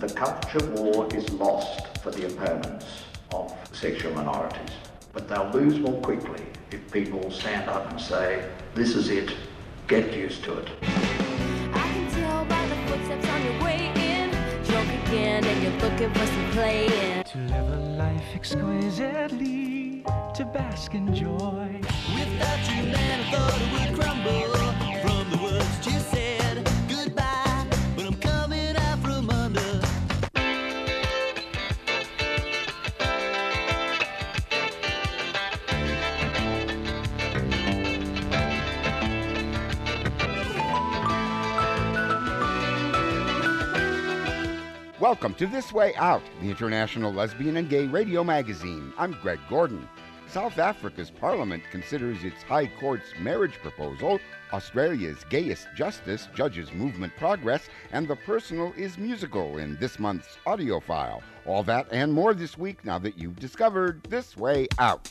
the culture war is lost for the opponents of sexual minorities. But they'll lose more quickly if people stand up and say, this is it, get used to it. I can tell by the footsteps on your way in. Drunk again and you're looking for some playing. To live a life exquisitely, to bask in joy. Without you, man, I thought it would crumble. From the words you said goodbye, but I'm coming out from under. Welcome to This Way Out, the international lesbian and gay radio magazine. I'm Greg Gordon. South Africa's parliament considers its High Court's marriage proposal, Australia's Gayest Justice judges movement progress, and the personal is musical in this month's audio file. All that and more this week now that you've discovered This Way Out.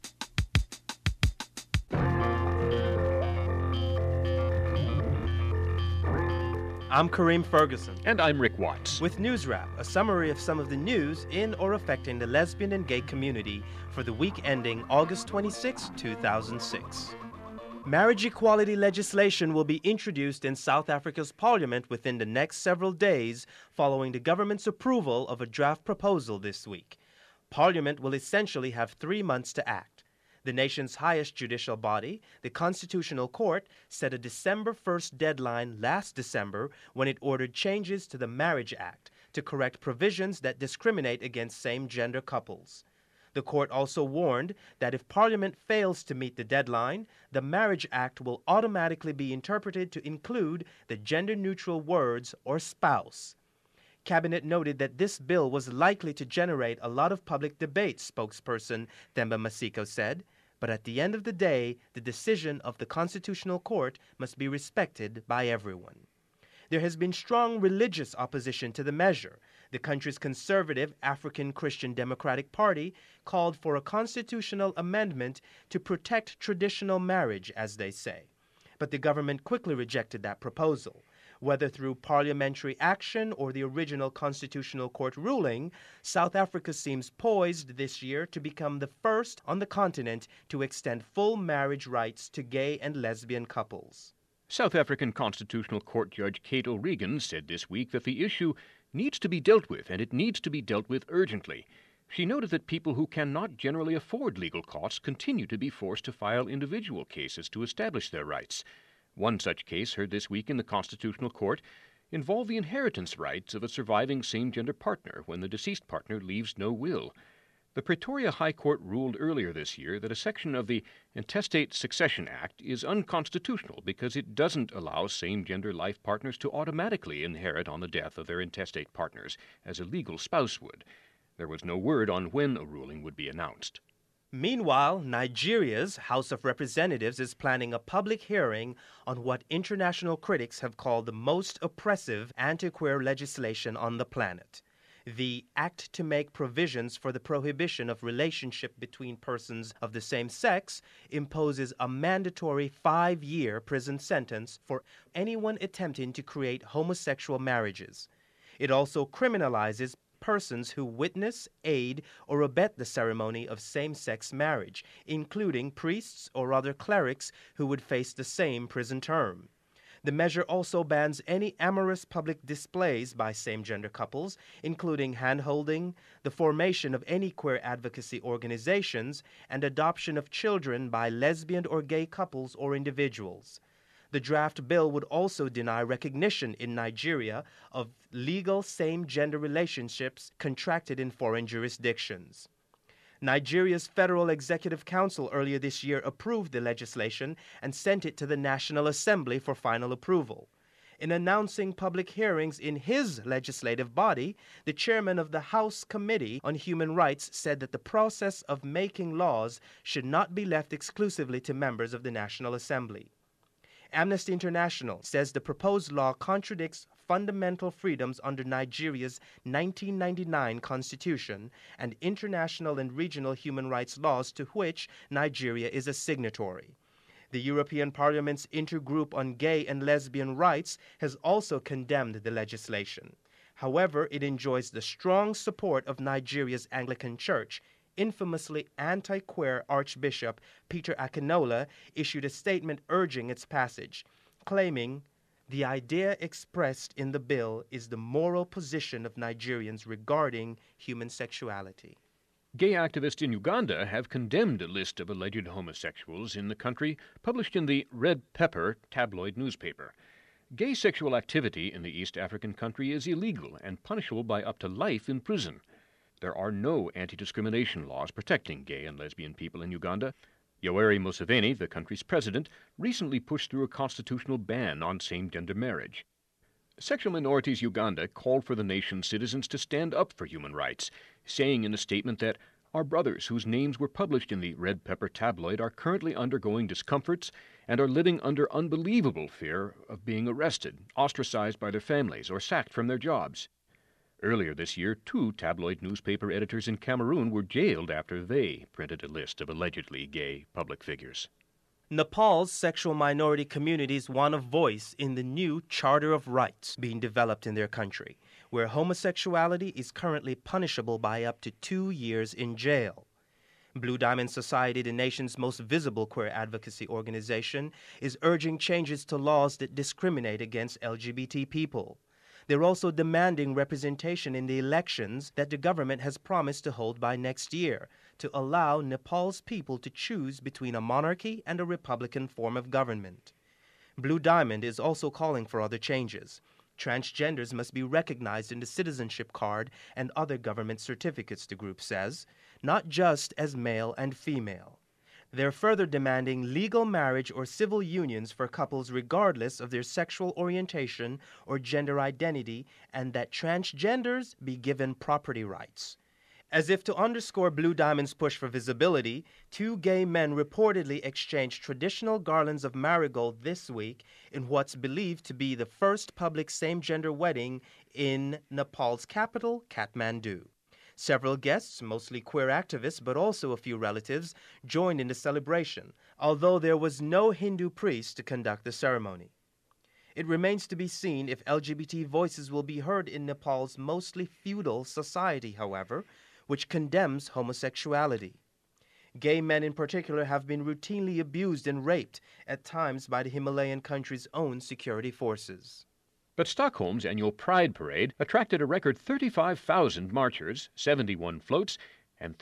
I'm Kareem Ferguson. And I'm Rick Watts. With News Wrap, a summary of some of the news in or affecting the lesbian and gay community for the week ending August 26, 2006. Marriage equality legislation will be introduced in South Africa's parliament within the next several days following the government's approval of a draft proposal this week. Parliament will essentially have 3 months to act. The nation's highest judicial body, the Constitutional Court, set a December 1st deadline last December when it ordered changes to the Marriage Act to correct provisions that discriminate against same-gender couples. The court also warned that if Parliament fails to meet the deadline, the Marriage Act will automatically be interpreted to include the gender-neutral words or spouse. Cabinet noted that this bill was likely to generate a lot of public debate, spokesperson Themba Masiko said, but at the end of the day, the decision of the Constitutional Court must be respected by everyone. There has been strong religious opposition to the measure. The country's conservative African Christian Democratic Party called for a constitutional amendment to protect traditional marriage, as they say. But the government quickly rejected that proposal. Whether through parliamentary action or the original Constitutional Court ruling, South Africa seems poised this year to become the first on the continent to extend full marriage rights to gay and lesbian couples. South African Constitutional Court Judge Kate O'Regan said this week that the issue needs to be dealt with, and it needs to be dealt with urgently. She noted that people who cannot generally afford legal costs continue to be forced to file individual cases to establish their rights. One such case heard this week in the Constitutional Court involved the inheritance rights of a surviving same-gender partner when the deceased partner leaves no will. The Pretoria High Court ruled earlier this year that a section of the Intestate Succession Act is unconstitutional because it doesn't allow same-gender life partners to automatically inherit on the death of their intestate partners, as a legal spouse would. There was no word on when a ruling would be announced. Meanwhile, Nigeria's House of Representatives is planning a public hearing on what international critics have called the most oppressive anti-queer legislation on the planet. The Act to Make Provisions for the Prohibition of Relationship Between Persons of the Same Sex imposes a mandatory 5-year prison sentence for anyone attempting to create homosexual marriages. It also criminalizes persons who witness, aid, or abet the ceremony of same-sex marriage, including priests or other clerics who would face the same prison term. The measure also bans any amorous public displays by same-gender couples, including hand-holding, the formation of any queer advocacy organizations, and adoption of children by lesbian or gay couples or individuals. The draft bill would also deny recognition in Nigeria of legal same-gender relationships contracted in foreign jurisdictions. Nigeria's Federal Executive Council earlier this year approved the legislation and sent it to the National Assembly for final approval. In announcing public hearings in his legislative body, the chairman of the House Committee on Human Rights said that the process of making laws should not be left exclusively to members of the National Assembly. Amnesty International says the proposed law contradicts fundamental freedoms under Nigeria's 1999 constitution and international and regional human rights laws to which Nigeria is a signatory. The European Parliament's Intergroup on Gay and Lesbian Rights has also condemned the legislation. However, it enjoys the strong support of Nigeria's Anglican Church. Infamously anti-queer Archbishop Peter Akinola issued a statement urging its passage, claiming, "The idea expressed in the bill is the moral position of Nigerians regarding human sexuality." Gay activists in Uganda have condemned a list of alleged homosexuals in the country published in the Red Pepper tabloid newspaper. Gay sexual activity in the East African country is illegal and punishable by up to life in prison. There are no anti-discrimination laws protecting gay and lesbian people in Uganda. Yoweri Museveni, the country's president, recently pushed through a constitutional ban on same-gender marriage. Sexual Minorities Uganda called for the nation's citizens to stand up for human rights, saying in a statement that our brothers whose names were published in the Red Pepper tabloid are currently undergoing discomforts and are living under unbelievable fear of being arrested, ostracized by their families, or sacked from their jobs. Earlier this year, 2 tabloid newspaper editors in Cameroon were jailed after they printed a list of allegedly gay public figures. Nepal's sexual minority communities want a voice in the new Charter of Rights being developed in their country, where homosexuality is currently punishable by up to 2 years in jail. Blue Diamond Society, the nation's most visible queer advocacy organization, is urging changes to laws that discriminate against LGBT people. They're also demanding representation in the elections that the government has promised to hold by next year to allow Nepal's people to choose between a monarchy and a republican form of government. Blue Diamond is also calling for other changes. Transgenders must be recognized in the citizenship card and other government certificates, the group says, not just as male and female. They're further demanding legal marriage or civil unions for couples regardless of their sexual orientation or gender identity, and that transgenders be given property rights. As if to underscore Blue Diamond's push for visibility, 2 gay men reportedly exchanged traditional garlands of marigold this week in what's believed to be the first public same-gender wedding in Nepal's capital, Kathmandu. Several guests, mostly queer activists but also a few relatives, joined in the celebration, although there was no Hindu priest to conduct the ceremony. It remains to be seen if LGBT voices will be heard in Nepal's mostly feudal society, however, which condemns homosexuality. Gay men in particular have been routinely abused and raped, at times by the Himalayan country's own security forces. But Stockholm's annual Pride Parade attracted a record 35,000 marchers, 71 floats, and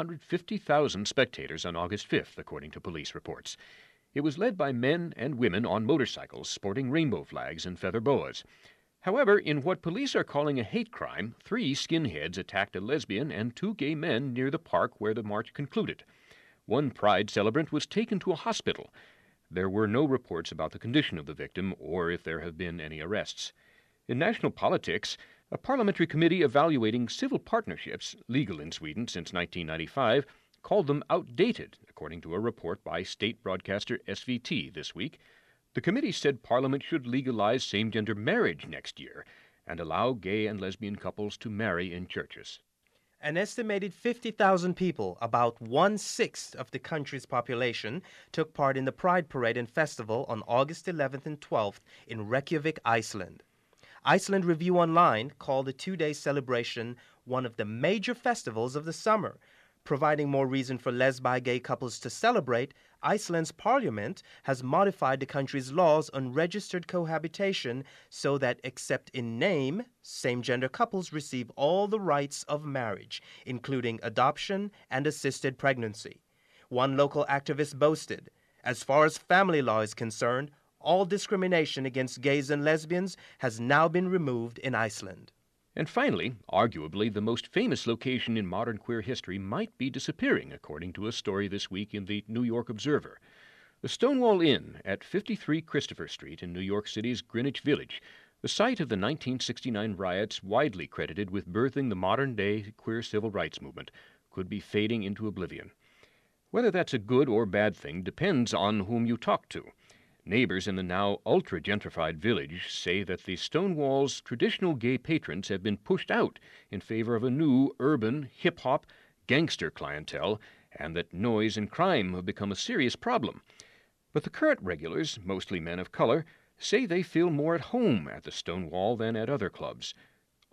350,000 spectators on August 5th, according to police reports. It was led by men and women on motorcycles sporting rainbow flags and feather boas. However, in what police are calling a hate crime, 3 skinheads attacked a lesbian and 2 gay men near the park where the march concluded. One Pride celebrant was taken to a hospital. There were no reports about the condition of the victim or if there have been any arrests. In national politics, a parliamentary committee evaluating civil partnerships, legal in Sweden since 1995, called them outdated, according to a report by state broadcaster SVT this week. The committee said Parliament should legalize same-gender marriage next year and allow gay and lesbian couples to marry in churches. An estimated 50,000 people, about 1/6 of the country's population, took part in the Pride Parade and Festival on August 11th and 12th in Reykjavik, Iceland. Iceland Review Online called the 2-day celebration one of the major festivals of the summer. Providing more reason for lesbi-gay couples to celebrate, Iceland's parliament has modified the country's laws on registered cohabitation so that, except in name, same-gender couples receive all the rights of marriage, including adoption and assisted pregnancy. One local activist boasted, "As far as family law is concerned, all discrimination against gays and lesbians has now been removed in Iceland." And finally, arguably the most famous location in modern queer history might be disappearing, according to a story this week in the New York Observer. The Stonewall Inn at 53 Christopher Street in New York City's Greenwich Village, the site of the 1969 riots widely credited with birthing the modern-day queer civil rights movement, could be fading into oblivion. Whether that's a good or bad thing depends on whom you talk to. Neighbors in the now ultra-gentrified village say that the Stonewall's traditional gay patrons have been pushed out in favor of a new urban, hip-hop, gangster clientele, and that noise and crime have become a serious problem. But the current regulars, mostly men of color, say they feel more at home at the Stonewall than at other clubs.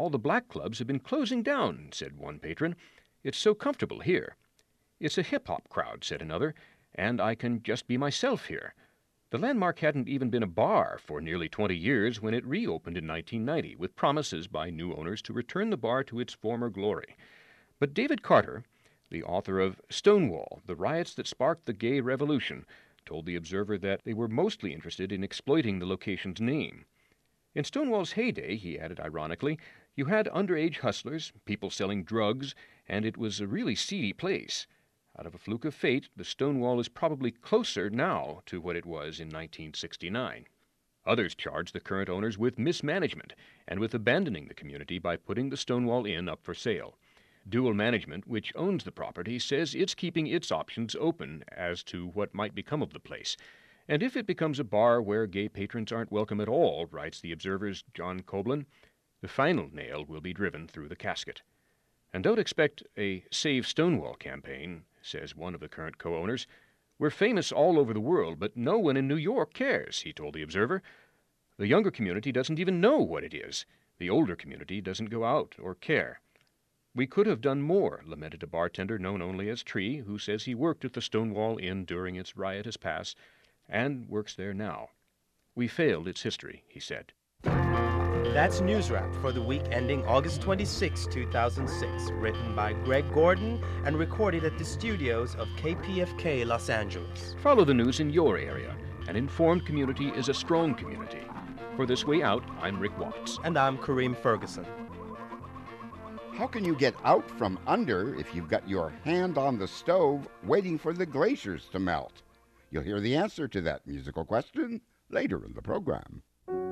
All the black clubs have been closing down, said one patron. It's so comfortable here. It's a hip-hop crowd, said another, and I can just be myself here. The Landmark hadn't even been a bar for nearly 20 years when it reopened in 1990, with promises by new owners to return the bar to its former glory. But David Carter, the author of Stonewall, The Riots That Sparked the Gay Revolution, told the Observer that they were mostly interested in exploiting the location's name. In Stonewall's heyday, he added ironically, you had underage hustlers, people selling drugs, and it was a really seedy place. Out of a fluke of fate, the Stonewall is probably closer now to what it was in 1969. Others charge the current owners with mismanagement and with abandoning the community by putting the Stonewall Inn up for sale. Dual Management, which owns the property, says it's keeping its options open as to what might become of the place. And if it becomes a bar where gay patrons aren't welcome at all, writes the Observer's John Coblin, the final nail will be driven through the casket. And don't expect a Save Stonewall campaign, says one of the current co-owners. We're famous all over the world, but no one in New York cares, he told the Observer. The younger community doesn't even know what it is. The older community doesn't go out or care. We could have done more, lamented a bartender known only as Tree, who says he worked at the Stonewall Inn during its riotous past and works there now. We failed its history, he said. That's News Wrap for the week ending August 26, 2006, written by Greg Gordon and recorded at the studios of KPFK Los Angeles. Follow the news in your area. An informed community is a strong community. For This Way Out, I'm Rick Watts. And I'm Kareem Ferguson. How can you get out from under if you've got your hand on the stove waiting for the glaciers to melt? You'll hear the answer to that musical question later in the program.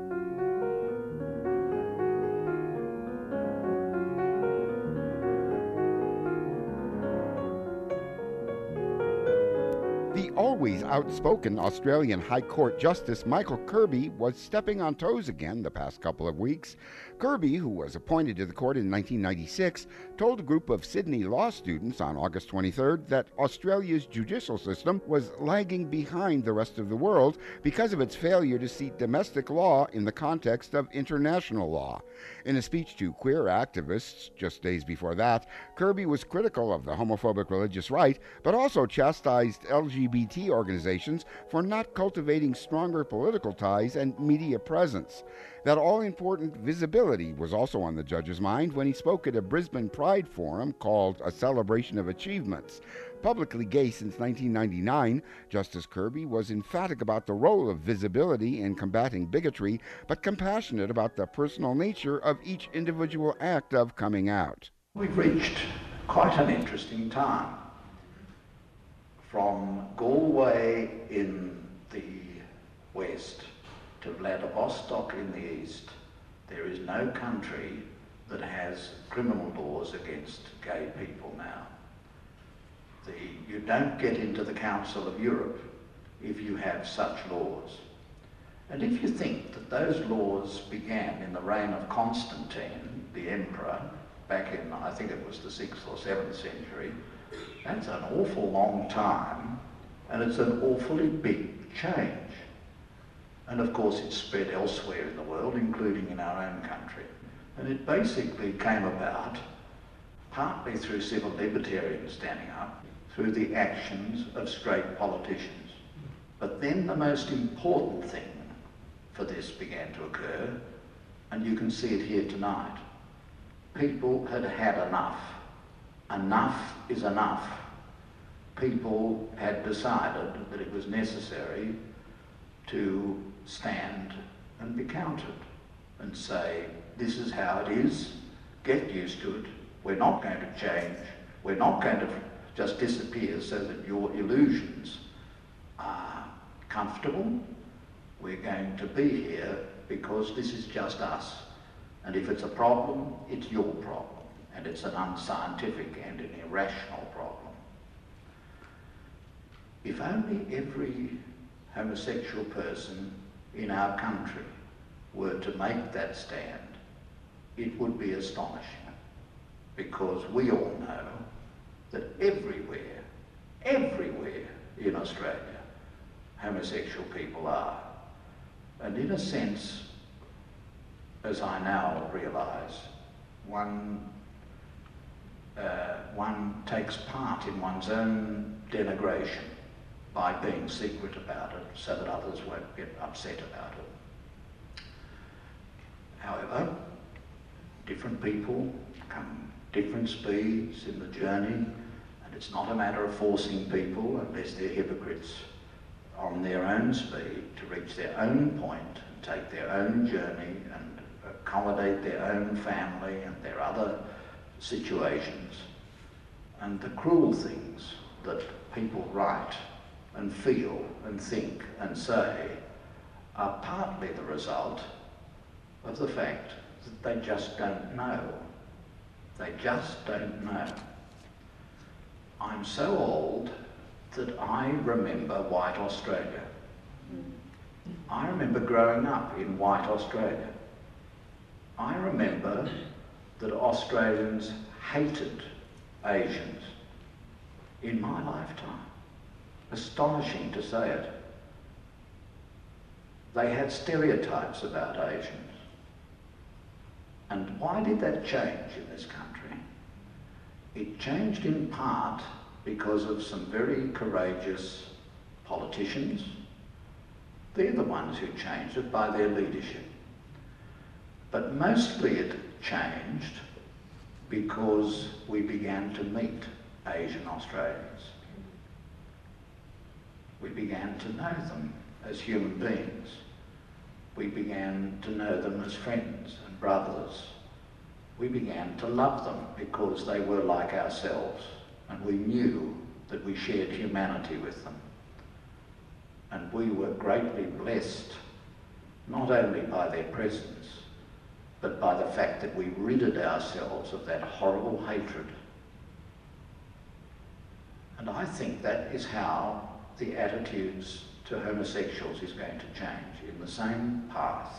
The always outspoken Australian High Court Justice Michael Kirby was stepping on toes again the past couple of weeks. Kirby, who was appointed to the court in 1996, told a group of Sydney law students on August 23rd that Australia's judicial system was lagging behind the rest of the world because of its failure to see domestic law in the context of international law. In a speech to queer activists just days before that, Kirby was critical of the homophobic religious right, but also chastised LGBT organizations for not cultivating stronger political ties and media presence. That all-important visibility was also on the judge's mind when he spoke at a Brisbane Pride Forum called A Celebration of Achievements. Publicly gay since 1999, Justice Kirby was emphatic about the role of visibility in combating bigotry, but compassionate about the personal nature of each individual act of coming out. We've reached quite an interesting time. From Galway in the west to Vladivostok in the east, there is no country that has criminal laws against gay people now. You don't get into the Council of Europe if you have such laws. And if you think that those laws began in the reign of Constantine, the emperor, back in, I think it was the 6th or 7th century, that's an awful long time, and it's an awfully big change. And of course it's spread elsewhere in the world, including in our own country. And it basically came about partly through civil libertarians standing up, through the actions of straight politicians. But then the most important thing for this began to occur, and you can see it here tonight. People had had enough. Enough is enough. People had decided that it was necessary to stand and be counted and say, this is how it is, get used to it, we're not going to change, we're not going to just disappear so that your illusions are comfortable, we're going to be here because this is just us. And if it's a problem, it's your problem. And it's an unscientific and an irrational problem. If only every homosexual person in our country were to make that stand, it would be astonishing. Because we all know that everywhere in Australia, homosexual people are. And in a sense, as I now realise, one takes part in one's own denigration by being secret about it so that others won't get upset about it. However, different people come different speeds in the journey, and it's not a matter of forcing people, unless they're hypocrites, on their own speed to reach their own point and take their own journey and accommodate their own family and their other situations. And the cruel things that people write and feel and think and say are partly the result of the fact that they just don't know. They just don't know. I'm so old that I remember white Australia. I remember growing up in white Australia. I remember that Australians hated Asians in my lifetime. Astonishing to say it. They had stereotypes about Asians. And why did that change in this country? It changed in part because of some very courageous politicians. They're the ones who changed it by their leadership. But mostly it changed because we began to meet Asian Australians. We began to know them as human beings. We began to know them as friends and brothers. We began to love them because they were like ourselves, and we knew that we shared humanity with them. And we were greatly blessed, not only by their presence, but by the fact that we ridded ourselves of that horrible hatred. And I think that is how the attitudes to homosexuals is going to change, in the same path.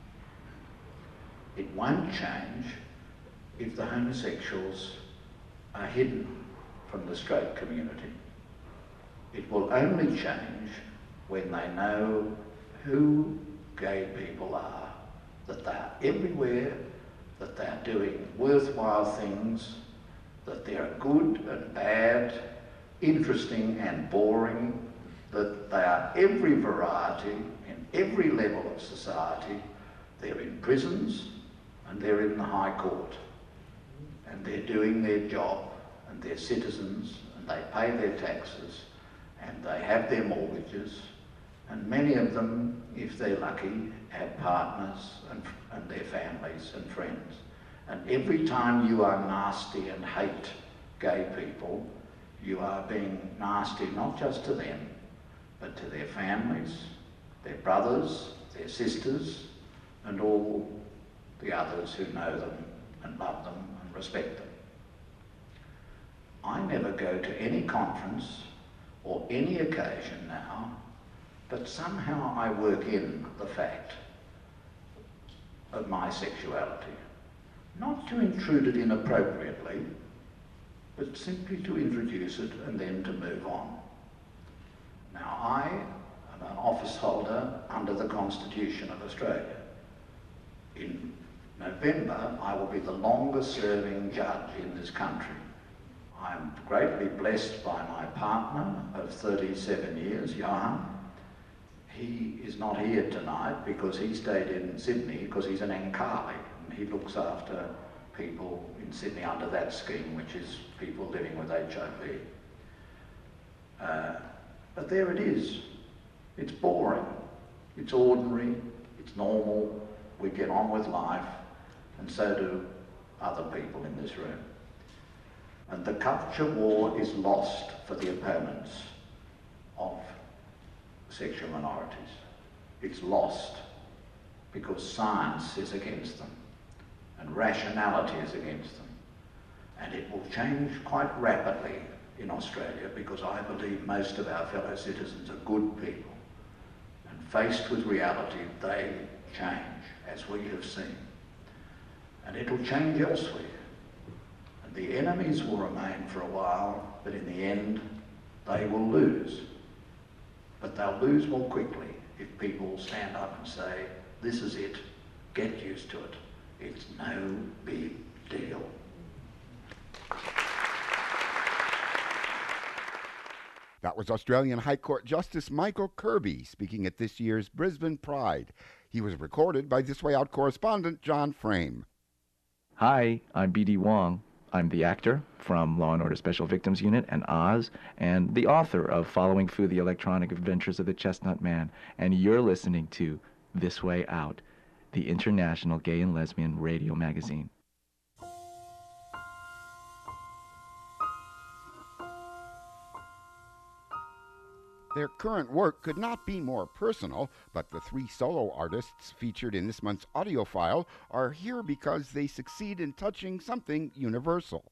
It won't change if the homosexuals are hidden from the straight community. It will only change when they know who gay people are, that they are everywhere, that they are doing worthwhile things, that there are good and bad, interesting and boring, that they are every variety in every level of society. They're in prisons and they're in the High Court, and they're doing their job, and they're citizens, and they pay their taxes, and they have their mortgages, and many of them, if they're lucky, have partners and their families and friends. And every time you are nasty and hate gay people, you are being nasty not just to them, but to their families, their brothers, their sisters, and all the others who know them and love them and respect them. I never go to any conference or any occasion now, but somehow I work in the fact of my sexuality, not to intrude it inappropriately, but simply to introduce it and then to move on. Now, I am an office holder under the Constitution of Australia. In November, I will be the longest serving judge in this country. I am greatly blessed by my partner of 37 years, Johan. He is not here tonight because he stayed in Sydney because he's an Enkali, and he looks after people in Sydney under that scheme, which is people living with HIV. But there it is. It's boring, it's ordinary, it's normal, we get on with life, and so do other people in this room. And the culture war is lost for the opponents of sexual minorities. It's lost because science is against them and rationality is against them. And it will change quite rapidly in Australia because I believe most of our fellow citizens are good people, and faced with reality they change, as we have seen. And it'll change elsewhere. And the enemies will remain for a while, but in the end they will lose. But they'll lose more quickly if people stand up and say, this is it, get used to it, it's no big deal. That was Australian High Court Justice Michael Kirby speaking at this year's Brisbane Pride. He was recorded by This Way Out correspondent John Frame. Hi, I'm B.D. Wong. I'm the actor from Law & Order Special Victims Unit and Oz, and the author of Following Through the Electronic Adventures of the Chestnut Man, and you're listening to This Way Out, the international gay and lesbian radio magazine. Their current work could not be more personal, but the three solo artists featured in this month's audiophile are here because they succeed in touching something universal.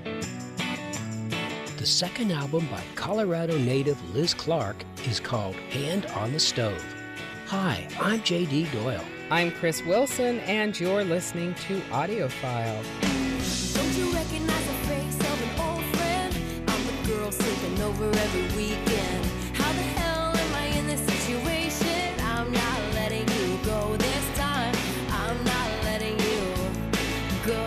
The second album by Colorado native Liz Clark is called Hand on the Stove. Hi, I'm J.D. Doyle. I'm Chris Wilson, and you're listening to Audiophile. Don't you recognize the face of an old friend? I'm the girl sleeping over every weekend. How the hell am I in this situation? I'm not letting you go this time. I'm not letting you go.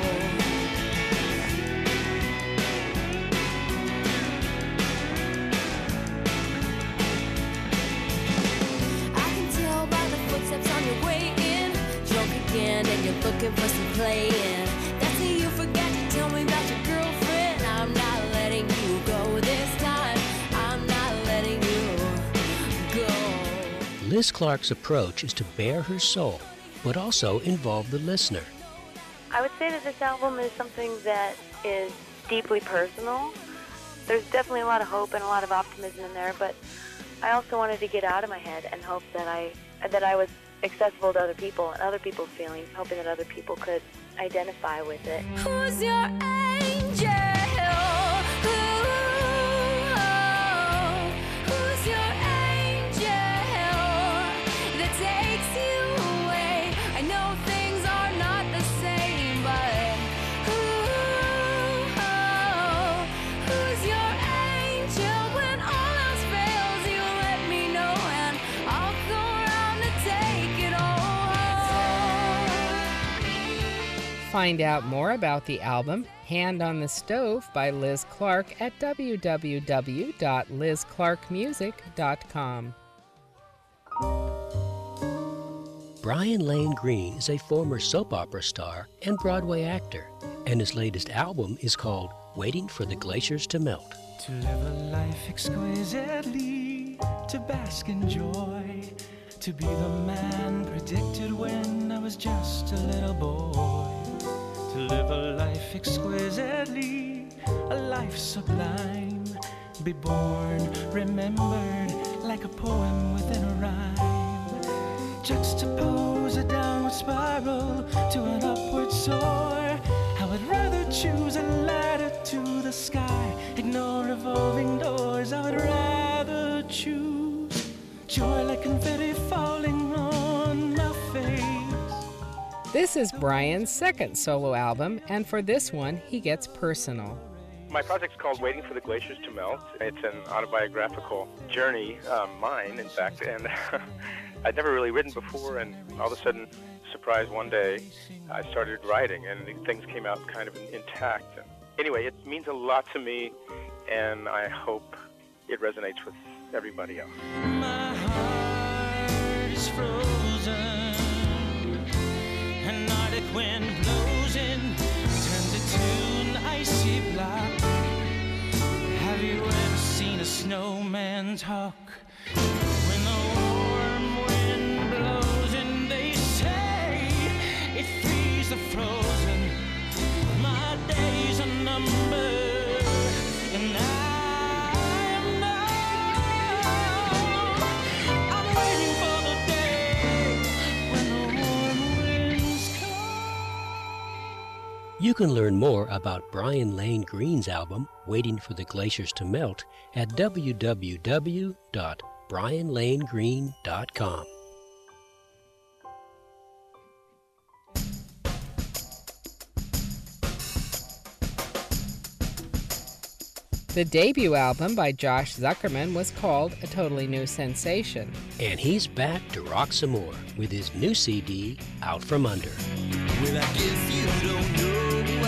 I can tell by the footsteps on your way in. Drunk again and you're looking for some playing. That's it, you forgot to tell me about your girlfriend. I'm not letting you go this time. I'm not letting you go. Liz Clark's approach is to bare her soul, but also involve the listener. I would say that this album is something that is deeply personal. There's definitely a lot of hope and a lot of optimism in there, but I also wanted to get out of my head and hope that I was accessible to other people and other people's feelings, hoping that other people could identify with it. Who's your angel? Who's your angel that takes you away? I know things are not the same, but who's your angel? When all else fails, you let me know and I'll go around to take it all. Find out more about the album Hand on the Stove by Liz Clark at www.lizclarkmusic.com. Brian Lane Green is a former soap opera star and Broadway actor, and his latest album is called Waiting for the Glaciers to Melt. To live a life exquisitely, to bask in joy, to be the man predicted when I was just a little boy. To live a life exquisitely, a life sublime, be born, remembered, like a poem within a rhyme. Juxtapose a downward spiral to an upward soar. I would rather choose a ladder to the sky, ignore revolving doors. I would rather choose joy like confetti falling on my face. This is Brian's second solo album, and for this one, he gets personal. My project's called Waiting for the Glaciers to Melt. It's an autobiographical journey, mine, in fact, and I'd never really written before, and all of a sudden, surprise, one day, I started writing, and things came out kind of intact. And anyway, it means a lot to me, and I hope it resonates with everybody else. My heart is frozen. An Arctic wind blows in, turns it to an icy block. Have you ever seen a snowman talk? When the warm wind blows in, they say it frees the frozen. My days are numbered, and I'm waiting for the day when the warm winds come. You can learn more about Brian Lane Green's album, Waiting for the Glaciers to Melt, at www.brianlanegreen.com. The debut album by Josh Zuckerman was called A Totally New Sensation. And he's back to rock some more with his new CD, Out From Under. Well, I guess you don't know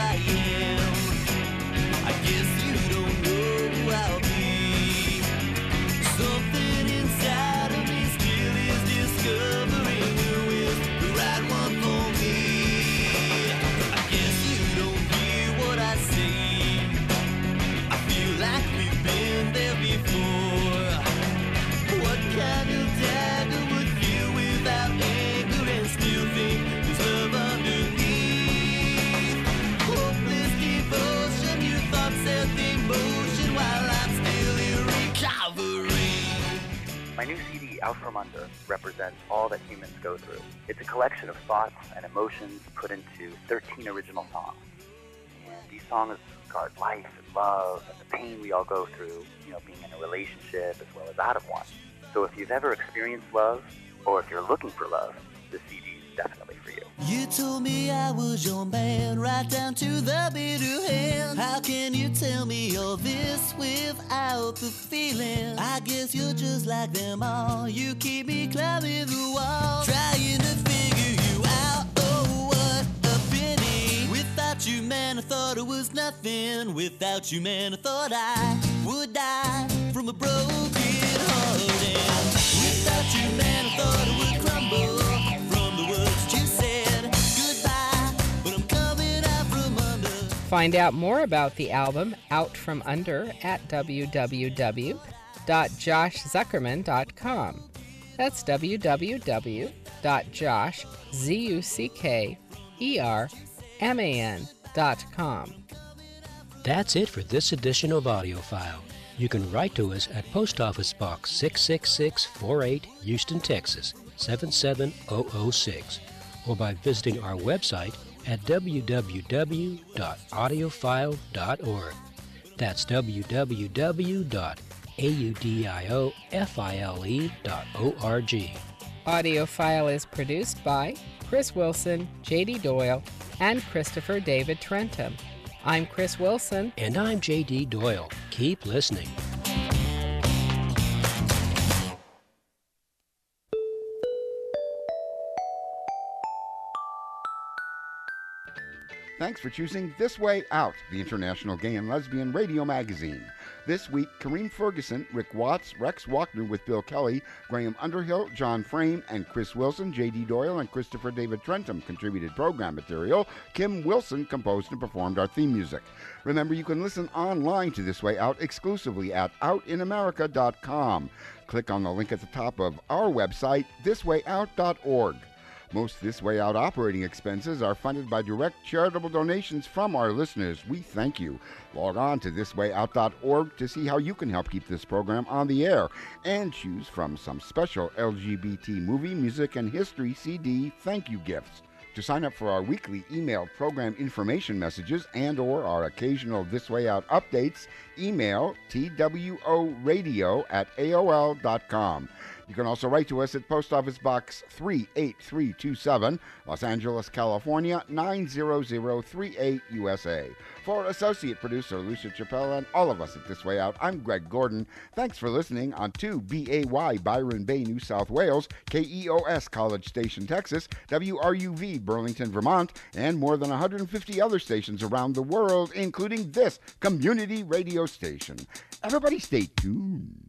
Out From Under, represents all that humans go through. It's a collection of thoughts and emotions put into 13 original songs. And these songs guard life and love and the pain we all go through, being in a relationship as well as out of one. So if you've ever experienced love, or if you're looking for love, the CD is definitely for you. You told me I was your man, right down to the bitter end. How can you tell me all this without the feeling? I guess you're just like them all. You keep me climbing the wall, trying to figure you out. Oh, what a pity. Without you, man, I thought it was nothing. Without you, man, I thought I would die from a broken heart. And without you, man, I thought it would crumble from the words you said. Goodbye, but I'm coming out from under. Find out more about the album Out From Under at www.joshzuckerman.com. That's www.joshzuckerman.com. That's it for this edition of AudioFile. You can write to us at Post Office Box 66648, Houston, Texas 77006, or by visiting our website at www.audiofile.org. That's www.audiofile.org. AudioFile is produced by Chris Wilson, J.D. Doyle, and Christopher David Trentham. I'm Chris Wilson. And I'm J.D. Doyle. Keep listening. Thanks for choosing This Way Out, the International Gay and Lesbian Radio Magazine. This week, Kareem Ferguson, Rick Watts, Rex Walkner with Bill Kelly, Graham Underhill, John Frame, and Chris Wilson, J.D. Doyle, and Christopher David Trentham contributed program material. Kim Wilson composed and performed our theme music. Remember, you can listen online to This Way Out exclusively at outinamerica.com. Click on the link at the top of our website, thiswayout.org. Most This Way Out operating expenses are funded by direct charitable donations from our listeners. We thank you. Log on to thiswayout.org to see how you can help keep this program on the air and choose from some special LGBT movie, music, and history CD thank you gifts. To sign up for our weekly email program information messages and or our occasional This Way Out updates, email tworadio@aol.com. You can also write to us at Post Office Box 38327, Los Angeles, California, 90038, USA. For Associate Producer Lucia Chappelle and all of us at This Way Out, I'm Greg Gordon. Thanks for listening on 2BAY Byron Bay, New South Wales, KEOS College Station, Texas, WRUV Burlington, Vermont, and more than 150 other stations around the world, including this community radio station. Everybody stay tuned.